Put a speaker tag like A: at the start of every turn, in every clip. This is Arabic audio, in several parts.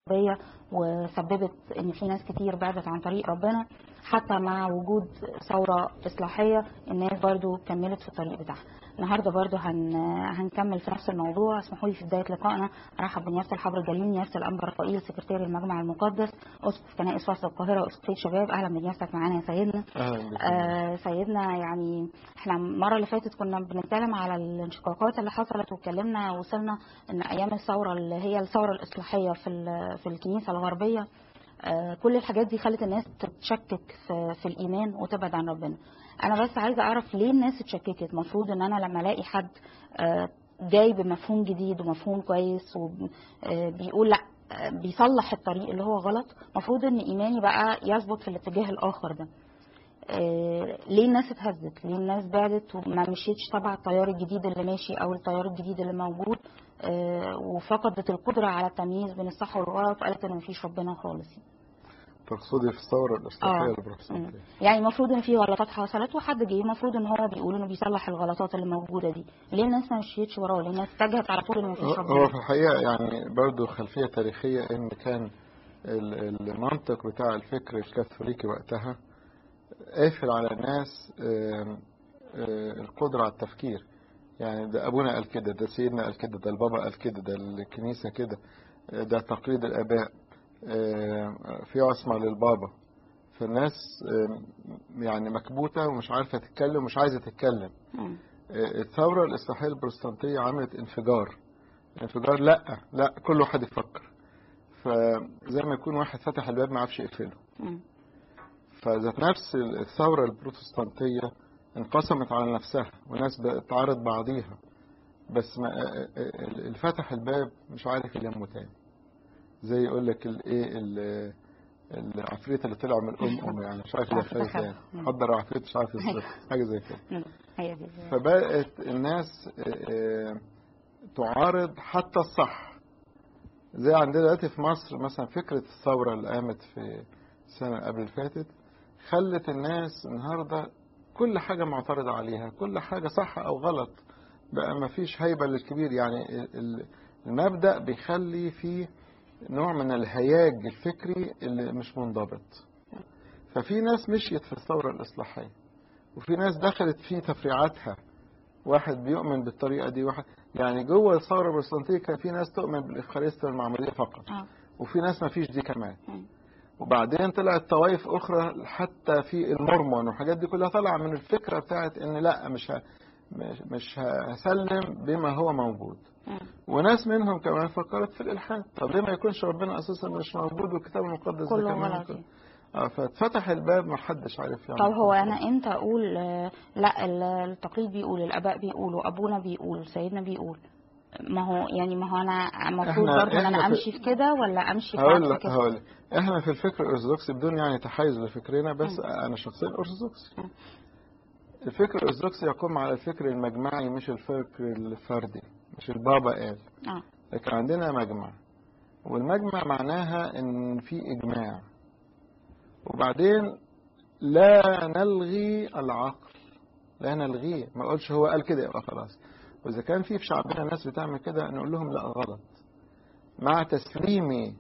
A: وسببت ان في ناس كتير بعدت عن طريق ربنا. حتى مع وجود ثورة إصلاحية الناس برضو كملت في الطريق بتاعها. النهارده برضو هنكمل في نفس الموضوع. اسمحوا لي في بداية لقائنا ارحب بنيافة الحبر الجليل نيافة الأنبا رفائيل سكرتير المجمع المقدس أسقف كنائس وسط القاهرة وأسقفية شباب. أهلا بنيافتك معانا يا سيدنا. سيدنا، يعني احنا المرة اللي فاتت كنا بنتكلم على الانشقاقات اللي حصلت واتكلمنا وصلنا ان ايام الثورة اللي هي الثورة الإصلاحية في الكنيسة الغربية كل الحاجات دي خلت الناس تتشكك في الإيمان وتبعد عن ربنا. أنا بس عايزة أعرف ليه الناس اتشككت. مفروض إن أنا لما ألاقي حد جاي بمفهوم جديد ومفهوم كويس وبيقول لأ بيصلح الطريق اللي هو غلط، مفروض إن إيماني بقى يثبت في الاتجاه الآخر ده. ليه الناس اتهزت؟ ليه الناس بعدت وما مشيتش تبع التيار الجديد اللي ماشي أو التيار الجديد اللي موجود وفقدت القدرة على التمييز بين الصح والغلط وقالت إن مفيش ربنا خالص؟
B: تقصدي في الثورة الإصلاحية البروتستانتية؟
A: يعني المفروض ان في غلطات حصلت وحد جه المفروض ان هو بيقول انه بيصلح الغلطات اللي موجودة دي. ليه الناس ما مشيتش وراه؟ ليه الناس اتجهت على طول ان مفيش ربنا؟
B: هو في الحقيقة يعني برضو خلفية تاريخية ان كان المنطق بتاع الفكر الكاثوليكي وقتها قافل على الناس القدرة على التفكير. يعني ده ابونا قال كده، ده سيدنا قال كده، ده البابا قال كده، ده الكنيسة كده، ده تقليد الاباء، في عصمة للبابا. فالناس يعني مكبوتة ومش عارفة تتكلم ومش عايزة تتكلم. الثورة الإصلاحية البروتستانتية عملت انفجار. لا كل واحد يفكر. فزي ما يكون واحد فتح الباب ما عرفش يقفله. فذات نفس الثورة البروتستانتية انقسمت على نفسها وناس بتعارض بعضيها، بس اللي فتح الباب مش عارف يلمه تاني. زي يقول لك العفريت اللي طلع من الأم يعني مش عارف يدخله تاني، حضر عفريت مش عارف يصرف حاجة زي كده. فبقت الناس تعارض حتى الصح. زي عندنا دلوقتي في مصر مثلا فكرة الثورة اللي قامت في السنة قبل اللي فاتت خلت الناس النهاردة كل حاجة معترضة عليها، كل حاجة صح أو غلط، بقى ما فيش هيبة للكبير. يعني المبدأ بيخلي فيه نوع من الهياج الفكري اللي مش منضبط. ففي ناس مشيت في الثورة الإصلاحية وفي ناس دخلت في تفريعاتها. واحد بيؤمن بالطريقة دي، واحد يعني جوه الثورة البروتستانتية كان في ناس تؤمن بالإفخارستيا المعمودية فقط وفي ناس ما فيش دي كمان. وبعدين طلعت طوائف أخرى حتى في المورمون والحاجات دي كلها طلع من الفكرة بتاعت إن لا مش هسلم بما هو موجود. وناس منهم كمان فكرت في الإلحاد. طب ليه ما يكونش ربنا أساسا مش موجود والكتاب المقدس
A: كله
B: ده كمان
A: غلط؟
B: فاتفتح الباب ما حدش عارف يعني.
A: طب هو أنا إمتى أقول لا التقليد بيقول، الآباء بيقولوا، أبونا بيقول، سيدنا بيقول؟ ما هو أنا المفروض برضه إن أنا أمشي في كده ولا أمشي في عكس كده؟
B: هقول إحنا في الفكر الأرثوذكسي بدون يعني تحيز لفكرنا، بس أنا شخصيا أرثوذكسي. الفكر الأرثوذكسي يقوم على الفكر المجمعي مش الفكر الفردي، مش البابا قال. لكن عندنا مجمع، والمجمع معناها ان في اجماع، وبعدين لا نلغي العقل، لا نلغيه. ما اقولش هو قال كده يبقى خلاص. واذا كان في شعبنا ناس بتعمل كده نقول لهم لا غلط، مع تسليمي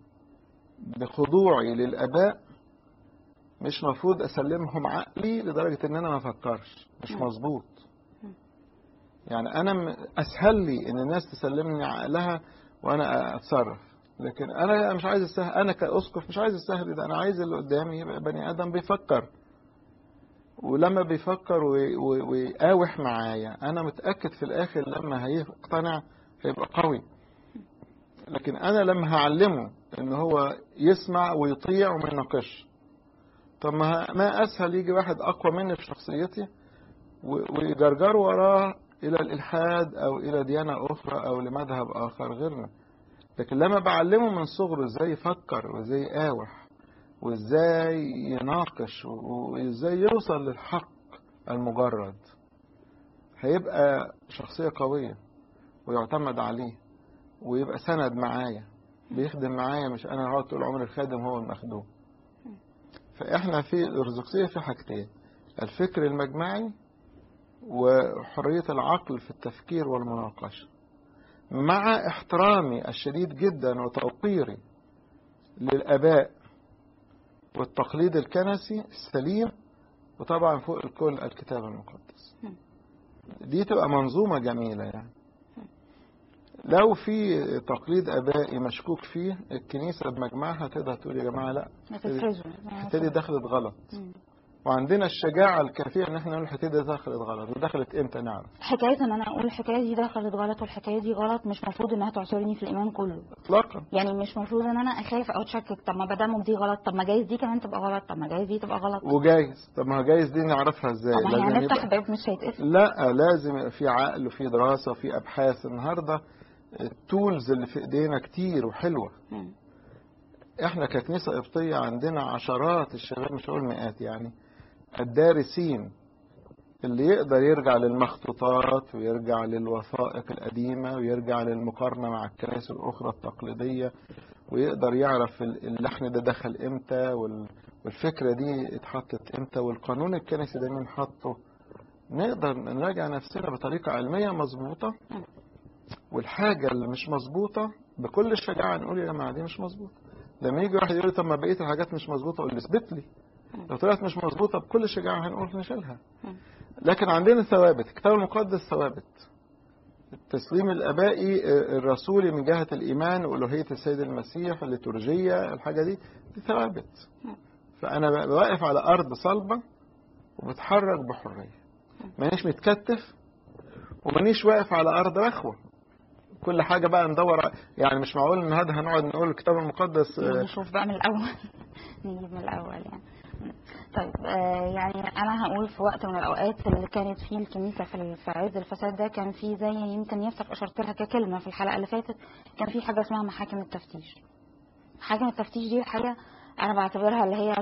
B: بخضوعي للاباء. مش مفروض اسلمهم عقلي لدرجة ان انا ما افكرش، مش مظبوط. يعني انا اسهل لي ان الناس تسلمني عقلها وانا اتصرف، لكن انا مش عايز السهل. انا كاسقف مش عايز السهل ده، انا عايز اللي قدامي يبقى بني ادم بيفكر، ولما بيفكر ويقاوح معايا انا متاكد في الاخر لما هيقتنع هيبقى قوي. لكن انا لما هعلمه ان هو يسمع ويطيع وما يناقش، طب ما اسهل يجي واحد اقوى مني في شخصيتي ويجرجر وراه إلى الإلحاد أو إلى ديانة أخرى أو لمذهب آخر غيرنا. لكن لما بعلمه من صغره إزاي يفكر وإزاي يقاوح وإزاي يناقش وإزاي يوصل للحق المجرد، هيبقى شخصية قوية ويعتمد عليه ويبقى سند معايا، بيخدم معايا، مش أنا هقعد طول عمري الخادم هو المخدوم. فإحنا في الأرثوذكسية في حاجتين: الفكر المجمعي وحرية العقل في التفكير والمناقشة، مع احترامي الشديد جدا وتوقيري للآباء والتقليد الكنسي السليم، وطبعا فوق الكل الكتاب المقدس. دي تبقى منظومة جميلة يعني. لو في تقليد آبائي مشكوك فيه، الكنيسة بمجمعها تقدر تقول يا جماعة لا، الحتة دي دخلت غلط. وعندنا الشجاعة الكافية ان احنا نقول الحكاية دي دخلت غلط، ودخلت امتى نعرف.
A: حكاية ان انا اقول الحكاية دي دخلت غلط والحكاية دي غلط مش مفروض انها تعصرني في الايمان كله
B: اطلاقا.
A: يعني مش مفروض ان انا اخاف او اتشكك، طب ما بدام دي غلط، طب ما جايز دي كمان تبقى غلط، طب ما جايز دي تبقى غلط.
B: وجايز، طب ما جايز دي نعرفها ازاي؟
A: طب ما هي هنفتح باب مش هيتقفل.
B: لا، لازم يبقى في عقل وفي دراسة وفي ابحاث. النهارده التولز اللي في ايدينا كتير وحلوة. احنا ككنيسة قبطية عندنا عشرات الشباب، مش هقول مئات يعني، الدارسين اللي يقدر يرجع للمخطوطات ويرجع للوثائق القديمة ويرجع للمقارنة مع الكنائس الأخرى التقليدية، ويقدر يعرف اللحن ده دخل امتى والفكرة دي اتحطت امتى والقانون الكنسي ده مين حطه. نقدر نراجع نفسنا بطريقة علمية مظبوطة، والحاجة اللي مش مظبوطة بكل شجاعة نقول يا جماعة دي مش مظبوطة. لما يجي واحد يقول لي طب ما بقية الحاجات مش مظبوطة، اقول له اثبت لي. لو طلعت مش مظبوطة بكل شجاعة هنقول نشيلها. لكن عندنا ثوابت، الكتاب المقدس ثوابت، التسليم الآبائي الرسولي من جهة الإيمان وألوهية السيد المسيح، الليتورجية، الحاجة دي ثوابت. فأنا واقف على أرض صلبة وبتحرك بحرية، مانيش متكتف ومانيش واقف على أرض رخوة. كل حاجة بقى ندور يعني مش معقول إن هذا هنقعد نقول الكتاب المقدس
A: نشوف بقى من الأول نجيب من الأول يعني. طيب يعني أنا هقول في وقت من الأوقات اللي كانت فيه الكنيسة في عز الفساد ده، كان في زي يمكن يفتح أشرت لها ككلمة في الحلقة اللي فاتت، كان في حاجة اسمها محاكم التفتيش. محاكم التفتيش دي حاجة أنا بعتبرها اللي هي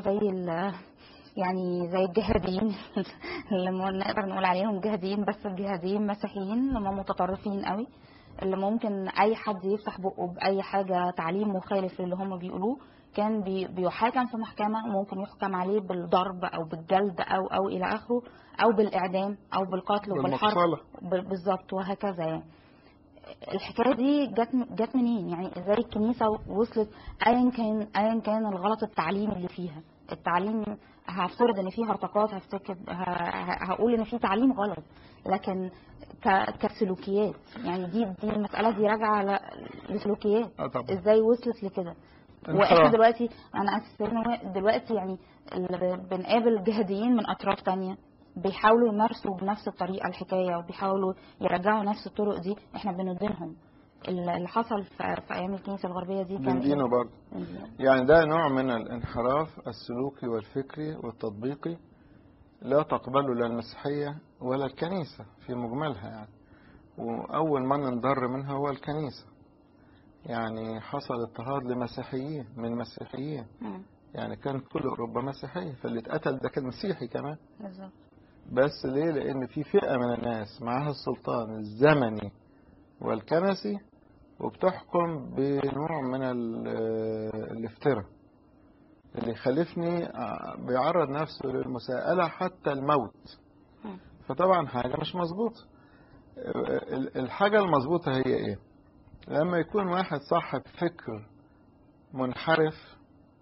A: يعني زي الجهاديين اللي نقدر نقول عليهم جهاديين، بس الجهاديين مسيحيين اللي هم متطرفين قوي، اللي ممكن أي حد يفتح بقه بأي حاجة تعليم مخالف للي هم بيقولوه كان بيحاكم في محكمة، وممكن يحكم عليه بالضرب أو بالجلد أو إلى آخره، أو بالإعدام أو بالقتل وبالحرب بالظبط وهكذا يعني. الحكاية دي جت منين؟ يعني ازاي الكنيسة وصلت ايا كان الغلط التعليمي اللي فيها. التعليم هفترض ان فيه هرطقات، هقول ان فيه تعليم غلط، لكن كسلوكيات يعني دي المسألة دي راجعة لسلوكيات. ازاي وصلت لكده؟ واحنا دلوقتي انا دلوقتي يعني بنقابل جهاديين من اطراف تانية بيحاولوا يمارسوا بنفس الطريقة الحكاية، وبيحاولوا يرجعوا نفس الطرق دي. احنا بندينهم اللي حصل في ايام الكنيسة الغربية دي كان
B: بندينه برضه يعني. ده نوع من الانحراف السلوكي والفكري والتطبيقي لا تقبله لا المسيحية ولا الكنيسة في مجملها يعني. واول من انضر منها هو الكنيسة. يعني حصل اضطهاد لمسيحيين من مسيحيين يعني، كان كل اوروبا مسيحية، فاللي اتقتل ده كان مسيحي كمان. بس ليه؟ لان في فئة من الناس معاها السلطان الزمني والكنسي وبتحكم بنوع من الافتراء اللي يخلفني بيعرض نفسه للمساءلة حتى الموت. فطبعا حاجة مش مظبوطة. الحاجة المظبوطة هي ايه؟ لما يكون واحد صاحب فكر منحرف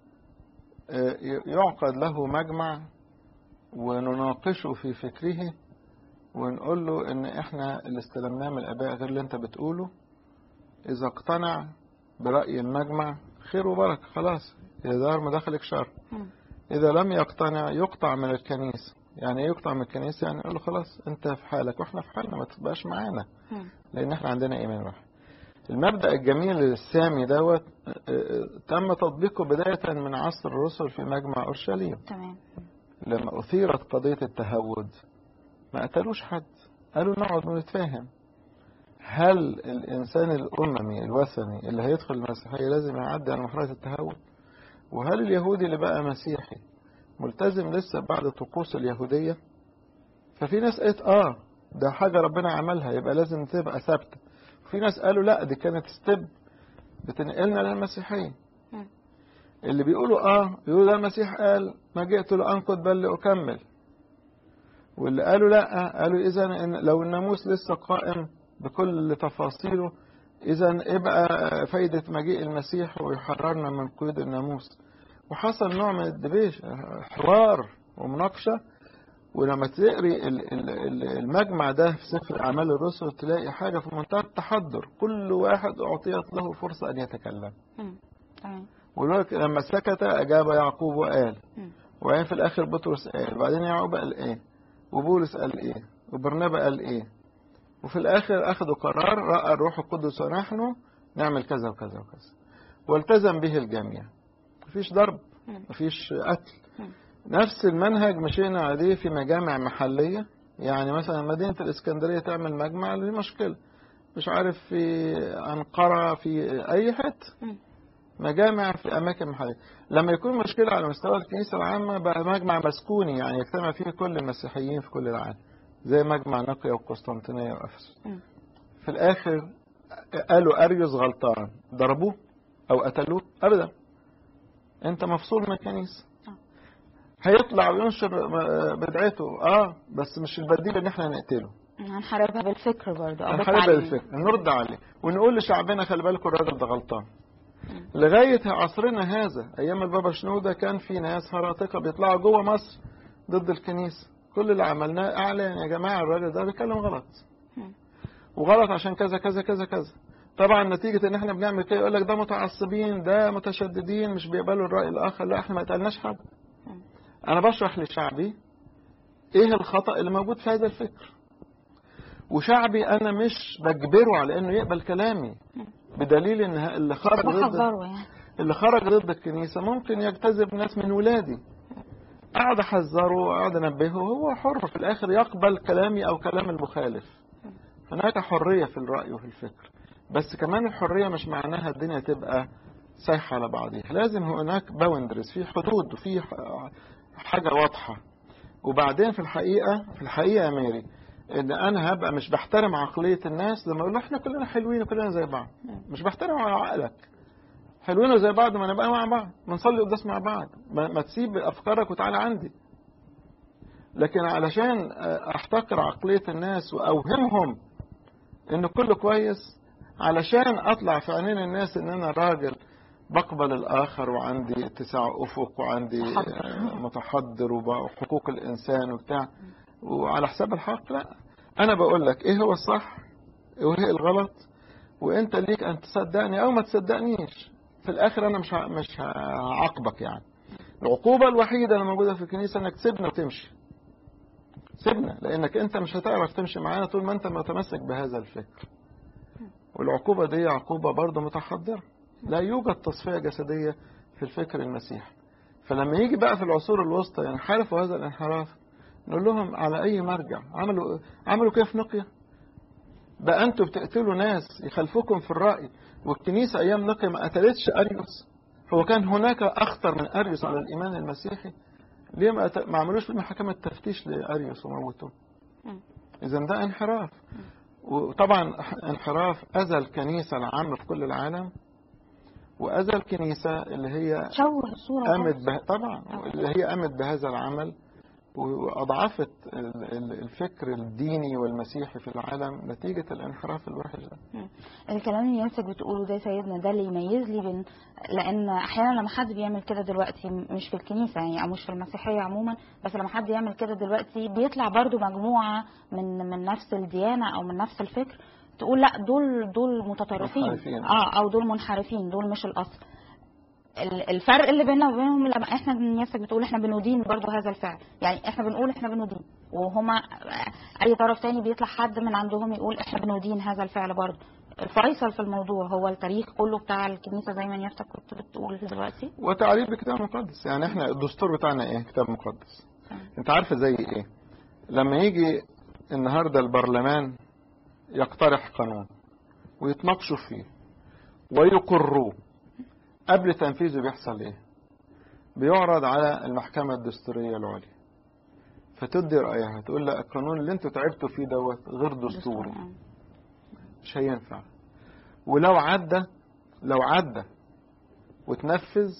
B: يعقد له مجمع ونناقشه في فكره ونقول له ان احنا اللي استلمناه من الاباء غير اللي انت بتقوله. اذا اقتنع برأي المجمع خير وبركة، خلاص يدار مداخلك شر. اذا لم يقتنع يقطع من الكنيسة. يعني ايه يقطع من الكنيسة؟ يعني يقول له خلاص انت في حالك واحنا في حالنا، ما تبقاش معانا، لان احنا عندنا ايمان واحد. المبدأ الجميل السامي دوت تم تطبيقه بداية من عصر الرسل في مجمع أورشليم.
A: تمام.
B: لما أثيرت قضية التهود ما قتلوش حد، قالوا نقعد ونتفاهم. هل الإنسان الأممي الوثني اللي هيدخل المسيحية لازم يعدي على مرحلة التهود؟ وهل اليهودي اللي بقى مسيحي ملتزم لسه بعد طقوس اليهودية؟ ففي ناس قالت ده حاجة ربنا عملها يبقى لازم تبقى ثابتة. في ناس قالوا لا، دي كانت ستيب بتنقلنا للمسيحية. اللي بيقولوا يقولوا لا، المسيح قال ما جئت لأنقض بل لأكمل. واللي قالوا لا، قالوا إذا لو الناموس لسه قائم بكل تفاصيله إذا إيه بقى فايدة مجيء المسيح ويحررنا من قيود الناموس؟ وحصل نوع من الدبيش، حوار ومناقشة. ولما تقري المجمع ده في سفر أعمال الرسل تلاقي حاجة في منتهى التحضر، كل واحد أعطيت له فرصة أن يتكلم. ولذلك لما سكت أجاب يعقوب وقال، وبعدين في الآخر بطرس قال، وبعدين يعقوب قال إيه، وبولس قال إيه، وبرنابا قال إيه، وفي الآخر أخذوا قرار، رأى الروح القدس ونحن نعمل كذا وكذا وكذا، والتزم به الجميع. مفيش ضرب، مفيش قتل. نفس المنهج مشينا عليه في مجامع محلية. يعني مثلا مدينة الإسكندرية تعمل مجمع، دي مشكلة. مش عارف في أنقرة، في أي حتة، مجامع في أماكن محلية. لما يكون مشكلة على مستوى الكنيسة العامة بقى مجمع مسكوني، يعني يجتمع فيه كل المسيحيين في كل العالم، زي مجمع نقيا وقسطنطينية وأفسس. في الآخر قالوا أريوس غلطان، ضربوه أو قتلوه؟ أبدا، أنت مفصول من الكنيسة. هيطلع وينشر بدعته، بس مش البديل ان احنا نقتله.
A: هنحاربها بالفكر برضه،
B: هنحاربها بالفكر، نرد عليه ونقول لشعبنا خلي بالكم الراجل ده غلطان. لغايه عصرنا هذا، ايام البابا شنودة كان في ناس هراطقه بيطلعوا جوه مصر ضد الكنيسه. كل اللي عملناه اعلان، يا جماعه الراجل ده بيتكلم غلط، وغلط عشان كذا كذا كذا كذا. طبعا نتيجه ان احنا بنعمل كده يقول لك ده متعصبين، ده متشددين، مش بيقبلوا الراي الاخر. لا، احنا ما قتلناش حد. أنا بشرح لشعبي إيه الخطأ اللي موجود في هذا الفكر، وشعبي أنا مش بجبره على إنه يقبل كلامي، بدليل إن اللي خرج ضد الكنيسة ممكن يجتذب ناس من ولادي. أقعد أحذره وأقعد أنبهه، هو حر في الآخر يقبل كلامي أو كلام المخالف. هناك حرية في الرأي وفي الفكر، بس كمان الحرية مش معناها الدنيا تبقى سايحة على بعضها. لازم هناك باوندرز، في حدود وفي حاجة واضحة. وبعدين في الحقيقة يا ميري، ان انا هبقى مش بحترم عقلية الناس لما اقول احنا كلنا حلوين وكلنا زي بعض. مش بحترم عقلك. حلوين وزي بعض، ما نبقى مع بعض، ما نصلي قداس مع بعض، ما تسيب افكارك وتعالى عندي. لكن علشان احتقر عقلية الناس واوهمهم ان كله كويس، علشان اطلع في عينين الناس ان انا راجل بقبل الآخر وعندي اتساع أفق وعندي متحضر وحقوق الإنسان وبتاع، وعلى حساب الحق، لا. أنا بقول لك إيه هو الصح وإيه الغلط، وإنت ليك أن تصدقني أو ما تصدقنيش. في الآخر أنا مش هعاقبك. يعني العقوبة الوحيدة اللي موجودة في الكنيسة إنك تسيبنا وتمشي. سيبنا، لأنك أنت مش هتعرف تمشي معانا طول ما أنت متمسك بهذا الفكر. والعقوبة دي عقوبة برضه متحضرة. لا يوجد تصفية جسدية في الفكر المسيحي. فلما يجي بقى في العصور الوسطى ينحرفوا هذا الانحراف، نقول لهم على أي مرجع؟ عملوا كيف نقيا؟ بقى أنتوا بتقتلوا ناس يخالفوكم في الرأي، والكنيسة أيام نقيا ما قتلتش أريوس. هو كان هناك أخطر من أريوس على الإيمان المسيحي؟ ليه ما عملوش محاكمة تفتيش لأريوس وموتوه؟ إذا ده انحراف. وطبعا انحراف أذى الكنيسة العامة في كل العالم، وأذى الكنيسة اللي هي قامت بهذا العمل، وأضعفت الفكر الديني والمسيحي في العالم نتيجة الانحراف الوحش ده.
A: الكلام اللي يمسك بتقوله ده سيدنا، ده اللي يميز لي لأن أحيانا لما حد بيعمل كده دلوقتي، مش في الكنيسة يعني أو مش في المسيحية عموما، بس لما حد يعمل كده دلوقتي بيطلع برضو مجموعة من نفس الديانة أو من نفس الفكر، تقول لا دول متطرفين، أو دول منحرفين، دول مش الأصل. الفرق اللي بيننا وبينهم لما احنا نفسك بتقول احنا بندين برضو هذا الفعل، يعني احنا بنقول احنا بندين، وهما اي طرف تاني بيطلع حد من عندهم يقول احنا بندين هذا الفعل برضو. الفيصل في الموضوع هو التاريخ كله بتاع الكنيسة زي ما نفسك كنت بتقول دلوقتي،
B: وتعريف بالكتاب المقدس. يعني احنا الدستور بتاعنا ايه؟ كتاب مقدس. انت عارفه زي ايه؟ لما يجي النهارده البرلمان يقترح قانون ويتناقشوا فيه ويقروه، قبل تنفيذه بيحصل ايه؟ بيعرض على المحكمة الدستورية العليا، فتدي رأيها، تقول لا القانون اللي انتوا تعبتوا فيه دوت غير دستوري، مش هينفع. ولو عدى وتنفذ،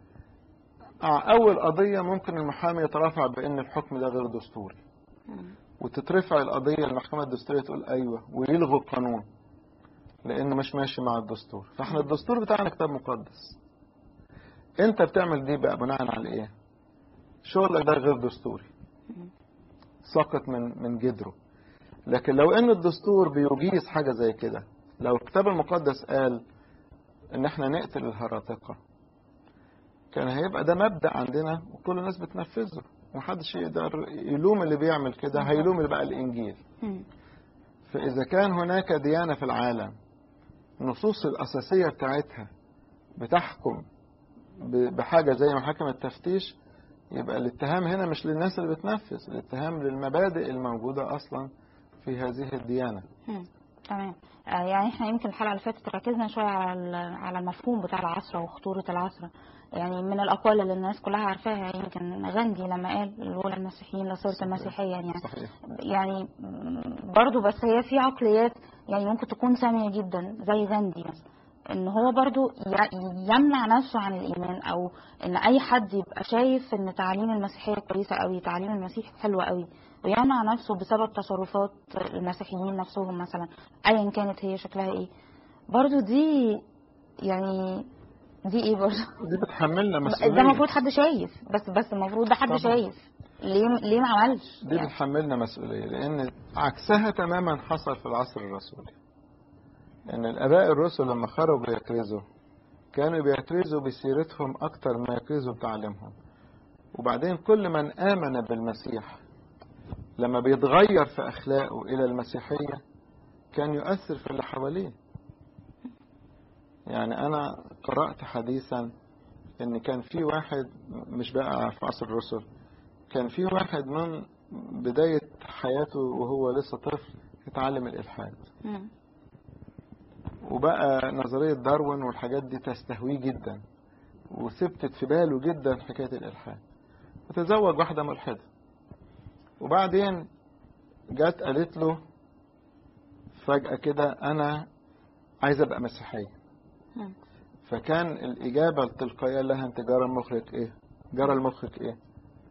B: أول قضية ممكن المحامي يترافع بأن الحكم ده غير دستوري، وتترفع القضية المحكمة الدستورية تقول أيوة ويلغوا القانون. لانه مش ماشي مع الدستور. فاحنا الدستور بتاعنا كتاب مقدس. انت بتعمل دي بقى بناء على ايه؟ شغلك ده غير دستوري، سقط من جدره. لكن لو ان الدستور بيجيز حاجة زي كده، لو الكتاب المقدس قال ان احنا نقتل الهراطقة، كان هيبقى ده مبدأ عندنا وكل الناس بتنفذه، ومحدش يقدر يلوم اللي بيعمل كده، هيلوم اللي بقى الانجيل. فاذا كان هناك ديانة في العالم النصوص الاساسية بتاعتها بتحكم بحاجة زي محاكم التفتيش، يبقى الاتهام هنا مش للناس اللي بتنفذ، الاتهام للمبادئ الموجودة أصلا في هذه الديانة.
A: تمام. يعني احنا يمكن الحلقة اللي فاتت ركزنا شوية على المفهوم بتاع العصر وخطورة العصر. يعني من الأقوال اللي الناس كلها عارفاها يمكن غاندي لما قال الأولى المسيحيين لصورة المسيحية. يعني
B: صحيح.
A: يعني برضو بس هي في عقليات يعني ممكن تكون سامية جدا زي غاندي مثلا، ان هو برضو يمنع نفسه عن الايمان، او ان اي حد يبقى شايف ان تعاليم المسيحية كويسة قوي، تعاليم المسيح حلوة قوي، ويمنع نفسه بسبب تصرفات المسيحيين نفسهم مثلا ايا كانت هي شكلها ايه. برضو دي يعني دي ايه برضو؟
B: دي بتحملنا مسؤولية.
A: ده المفروض حد شايف، بس المفروض ده حد طبعا شايف. ليه ما عملش؟
B: دي يعني بتحملنا مسؤولية، لان عكسها تماما حصل في العصر الرسولي. ان الاباء الرسل لما خرجوا يكرزوا كانوا بيكرزوا بسيرتهم اكتر ما يكرزوا بتعليمهم. وبعدين كل من امن بالمسيح لما بيتغير في اخلاقه الى المسيحية كان يؤثر في اللي حواليه. يعني انا قرأت حديثا ان كان في واحد، مش بقى في عصر الرسل، كان في واحد من بداية حياته وهو لسه طفل يتعلم الالحاد، وبقى نظرية داروين والحاجات دي تستهويه جدا، وثبتت في باله جدا حكاية الالحاد، وتزوج واحدة ملحدة. وبعدين جات قالت له فجأة كده انا عايز ابقى مسيحية. فكان الإجابة التلقائية لها انت جرى مخك ايه؟ جرى المخك ايه؟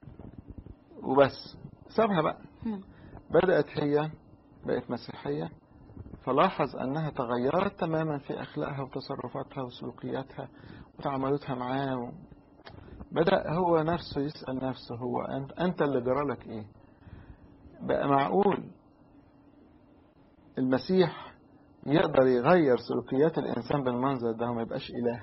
B: وبس سابها بقى. بدأت هي بقت مسيحية، فلاحظ أنها تغيرت تماما في أخلاقها وتصرفاتها وسلوكياتها وتعاملاتها معاه. بدأ هو نفسه يسأل نفسه، هو أنت اللي جرالك ايه؟ بقى معقول المسيح يقدر يغير سلوكيات الإنسان بالمنظر ده وما يبقاش إله؟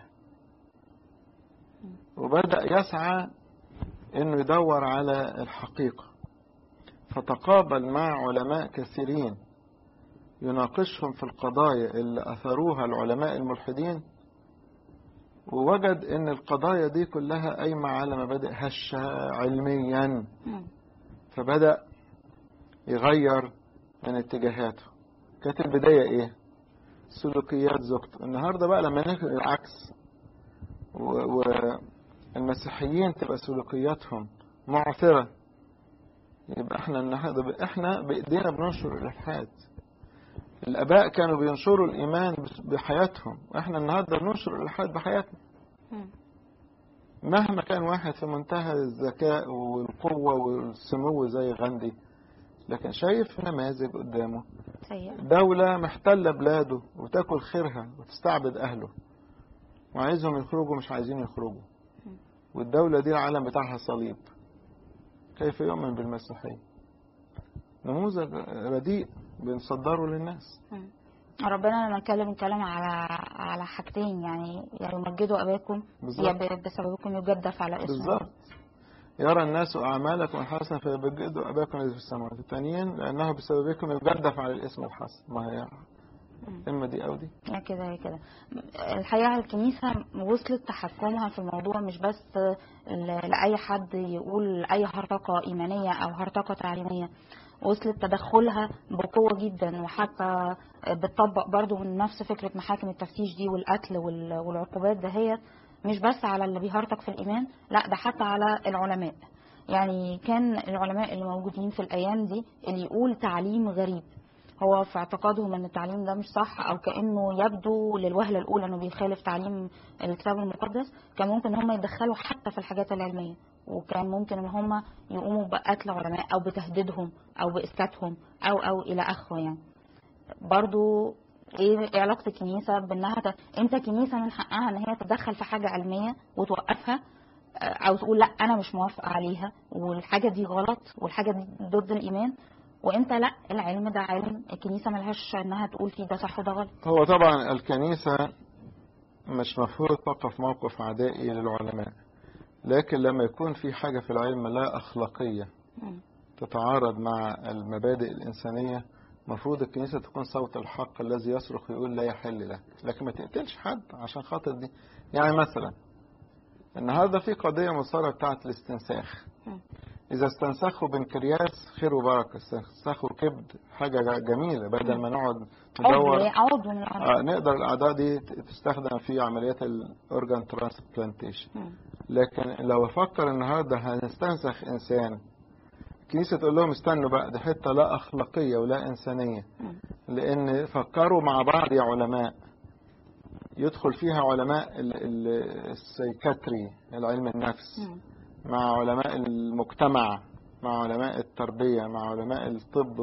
B: وبدأ يسعى إنه يدور على الحقيقة، فتقابل مع علماء كثيرين يناقشهم في القضايا اللي أثروها العلماء الملحدين، ووجد إن القضايا دي كلها قايمة على مبادئ هشة علميا. فبدأ يغير من اتجاهاته. كانت البداية إيه؟ سلوكيات زوجته. النهاردة بقى لما ناخد العكس والمسيحيين تبقى سلوكياتهم معثرة، يبقى احنا النهاردة احنا بإيدينا بننشر الإلحاد. الآباء كانوا بينشروا الإيمان بحياتهم، واحنا النهاردة بننشر الإلحاد بحياتنا. مهما كان واحد في منتهى الذكاء والقوة والسمو زي غاندي، لكن شايف نماذج قدامه دولة محتلة بلاده وتاكل خيرها وتستعبد أهله، وعايزهم يخرجوا مش عايزين يخرجوا، والدولة دي العالم بتاعها صليب. كيف يؤمن بالمسيحية؟ نموذج رديء بنصدره للناس.
A: ربنا لما نتكلم على حاجتين، يعني يمجدوا أباكم بسببكم يجدف على اسمه.
B: بالظبط. يرى الناس أعمالكم الحسنة فيمجدوا أباكم الذي في السماوات. الثانيين لأنه بسببكم يجدف على الاسم الحسن. ما هي إما دي أو دي.
A: كده كده. الحقيقة الكنيسة وصلت تحكمها في الموضوع مش بس لأي حد يقول أي هرطقة إيمانية أو هرطقة تعليمية، وصلت تدخلها بقوة جدا، وحتى بتطبق برضو من نفس فكرة محاكم التفتيش دي والقتل والعقوبات دهيت، مش بس على اللي بيهرطق في الإيمان، لا ده حتى على العلماء. يعني كان العلماء اللي موجودين في الأيام دي اللي يقول تعليم غريب هو في اعتقادهم ان التعليم ده مش صح، او كأنه يبدو للوهلة الاولى انه بيخالف تعليم الكتاب المقدس، كان ممكن ان هم يدخلوا حتى في الحاجات العلمية، وكان ممكن ان هم يقوموا بقتل علماء او بتهديدهم او باسكاتهم او الى اخره. يعني برضو ايه علاقه الكنيسه بانها امتى الكنيسه من حقها ان هي تتدخل في حاجه علميه وتوقفها، او تقول لا انا مش موافقه عليها والحاجه دي غلط والحاجه دي ضد الايمان، وامتى لا العلم ده علم الكنيسه ملهاش انها تقول فيه ده صح وده غلط.
B: هو طبعا الكنيسة مش مفروض تقف موقف عدائي للعلماء، لكن لما يكون في حاجة في العلم لا أخلاقية تتعارض مع المبادئ الإنسانية، مفروض الكنيسة تكون صوت الحق الذي يصرخ يقول لا يحل لك، لكن ما تقتلش حد عشان خاطر دي. يعني مثلا النهارده في قضية مثارة بتاعت الاستنساخ. إذا استنسخوا بنكرياس خير وبركة، استنسخوا كبد حاجة جميلة، بدل ما نقعد ندور نقدر الأعضاء دي تستخدم في عمليات الأورجان ترانسبلانتيشن. لكن لو أفكر النهارده هنستنسخ إنسان، الكنيسة تقول لهم استنوا بقى، دي حتة لا أخلاقية ولا إنسانية، لأن فكروا مع بعض يا علماء، يدخل فيها علماء السيكاتري العلم النفس مع علماء المجتمع مع علماء التربية مع علماء الطب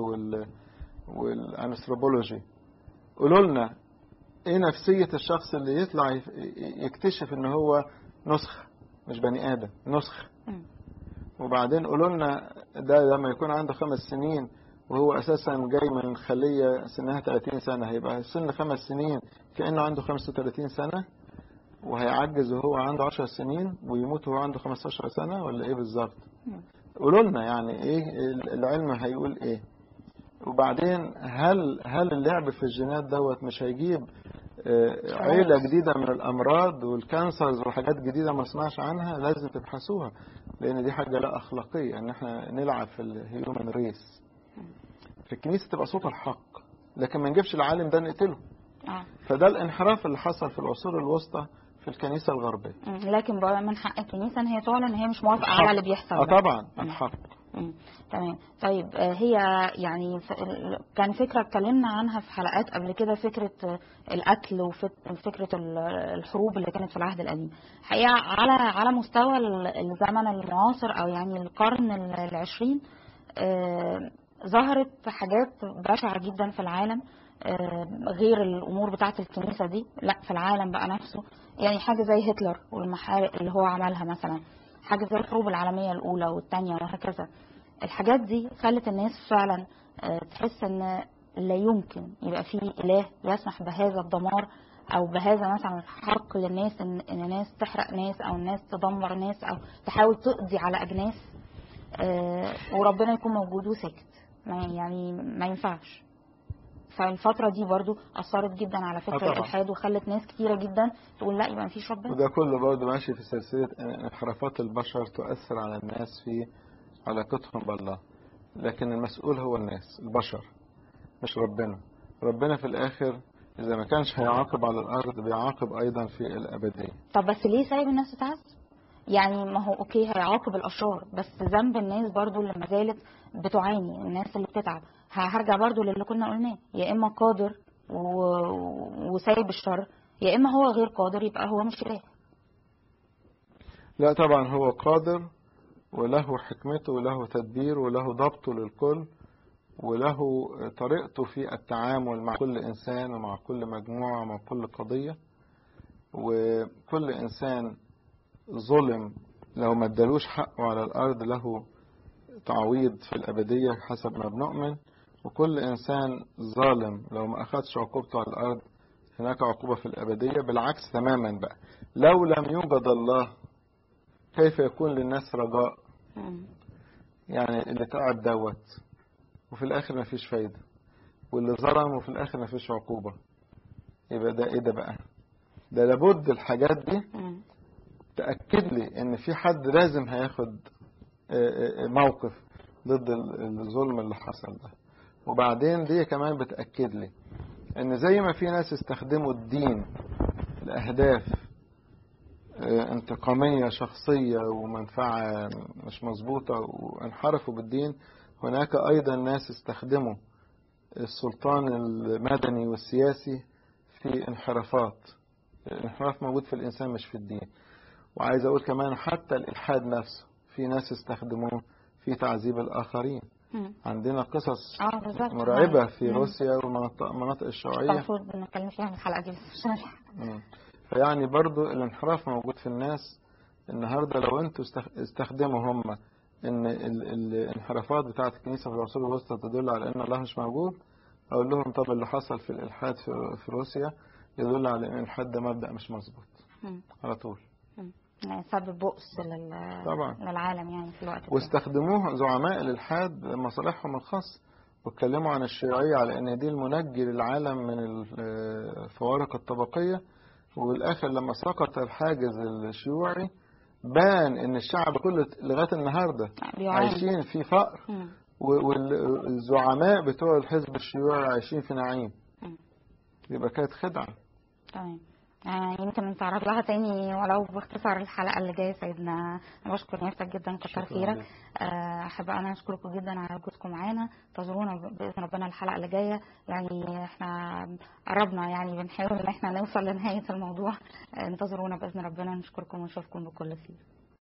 B: والأنثروبولوجي. قولوا لنا ايه نفسية الشخص اللي يطلع يكتشف ان هو نسخ مش بني آدم، نسخ. وبعدين قولوا لنا ده لما يكون عنده 5 سنين وهو اساسا جاي من خلية سنها 30 سنة، هيبقى سن 5 سنين كأنه عنده 35 سنة، وهيعجز وهو عنده 10 سنين ويموت وهو عنده 15 سنة، ولا ايه بالظبط؟ قولوا لنا يعني ايه العلم هيقول ايه. وبعدين هل اللعب في الجينات دوت مش هيجيب عيلة جديدة من الأمراض والكانسرز وحاجات جديدة ما سمعش عنها؟ لازم تبحثوها، لأن دي حاجة لا أخلاقية إن احنا نلعب في الهيومن ريس. في الكنيسة تبقى صوت الحق، لكن ما نجيبش العالم ده نقتله. فده الانحراف اللي حصل في العصور الوسطى في الكنيسة الغربية.
A: لكن بقى من حق الكنيسة ان هي تعلن ان هي مش موافقة على اللي بيحصل.
B: طبعا الحق.
A: تمام. طيب هي يعني كان فكرة اتكلمنا عنها في حلقات قبل كده، فكرة القتل وفكرة الحروب اللي كانت في العهد القديم. حقيقة على مستوى الزمن المعاصر او يعني القرن العشرين ظهرت حاجات بشعة جدا في العالم، غير الامور بتاعت الكنيسة دي، لا في العالم بقى نفسه. يعني حاجة زي هتلر والمحارق اللي هو عملها مثلا، حاجة زي الحروب العالمية الأولى والثانية وهكذا. الحاجات دي خلت الناس فعلا تحس ان لا يمكن يبقى في إله يسمح بهذا الدمار أو بهذا مثلا الحرق للناس، إن ناس تحرق ناس أو الناس تدمر ناس أو تحاول تقضي على أجناس، وربنا يكون موجود وساكت. يعني ما ينفعش. فالفترة دي برضو أثرت جدا على فكرة الإلحاد وخلت ناس كتيرة جدا تقول لا يبقى مفيش ربنا.
B: وده كله برضو ماشي في سلسلة انحرافات البشر تؤثر على الناس في علاقتهم بالله، لكن المسؤول هو الناس البشر مش ربنا. ربنا في الآخر إذا ما كانش هيعاقب على الأرض بيعاقب أيضا في الأبدية.
A: طب بس ليه سايب الناس تتعذب؟ يعني ما هو أوكي هيعاقب الأشرار، بس ذنب الناس برضو اللي ما زالت بتعاني، الناس اللي بتتعب. هرجع برضو للي كنا قلناه، يا إما قادر وسايب الشر، يا إما هو غير قادر يبقى هو مش إله.
B: لا طبعا هو قادر وله حكمته وله تدبير وله ضبطه للكل وله طريقته في التعامل مع كل إنسان ومع كل مجموعة ومع كل قضية. وكل إنسان ظلم لو ما ادالوش حقه على الأرض له تعويض في الأبدية حسب ما بنؤمن، وكل إنسان ظالم لو ما أخذش عقوبته على الأرض هناك عقوبة في الأبدية. بالعكس تماما بقى، لو لم يوجد الله كيف يكون للناس رجاء؟ يعني اللي تعب دوت وفي الآخر ما فيش فايدة، واللي ظلم وفي الآخر ما فيش عقوبة، يبقى ده إيه ده بقى؟ ده لابد الحاجات دي تأكد لي إن في حد لازم هياخد موقف ضد الظلم اللي حصل ده. وبعدين دي كمان بتأكد لي إن زي ما في ناس استخدموا الدين لأهداف انتقامية شخصية ومنفعة مش مظبوطة وانحرفوا بالدين، هناك أيضا ناس استخدموا السلطان المدني والسياسي في انحرافات. الانحراف موجود في الإنسان مش في الدين. وعايز أقول كمان حتى الإلحاد نفسه في ناس استخدموه في تعذيب الآخرين. عندنا قصص
A: بالظبط
B: مرعبة في روسيا والمناطق الشيوعية
A: المفروض نتكلم فيها في الحلقة دي، بس مش هنلحق.
B: فيعني برضو الانحراف موجود في الناس النهاردة. لو انتوا استخدموا هم ان الانحرافات بتاعة الكنيسة في العصور الوسطى تدل على ان الله مش موجود، اقول لهم طب اللي حصل في الالحاد في روسيا يدل على ان الالحاد ده مبدأ مش مظبوط على طول.
A: سبب بؤس
B: طبعا
A: للعالم يعني في الوقت ده.
B: واستخدموه زعماء الالحاد لمصالحهم الخاصة، واتكلموا عن الشيوعية على ان دي المنجي للعالم من الفوارق الطبقية، والاخر لما سقط الحاجز الشيوعي بان ان الشعب كله لغاية النهاردة عايشين في فقر، والزعماء بتوع الحزب الشيوعي عايشين في نعيم. يبقى كانت خدعة.
A: تمام. يمكن نتعرض لها تاني ولو باختصار الحلقة اللي جاية. سيدنا أنا بشكر نفسك جدا، كتر خيرك. أحب أنا أشكركم جدا على وجودكم معانا. انتظرونا بإذن ربنا الحلقة اللي جاية. يعني احنا قربنا، يعني بنحاول ان احنا نوصل لنهاية الموضوع. انتظرونا بإذن ربنا. نشكركم ونشوفكم بكل خير.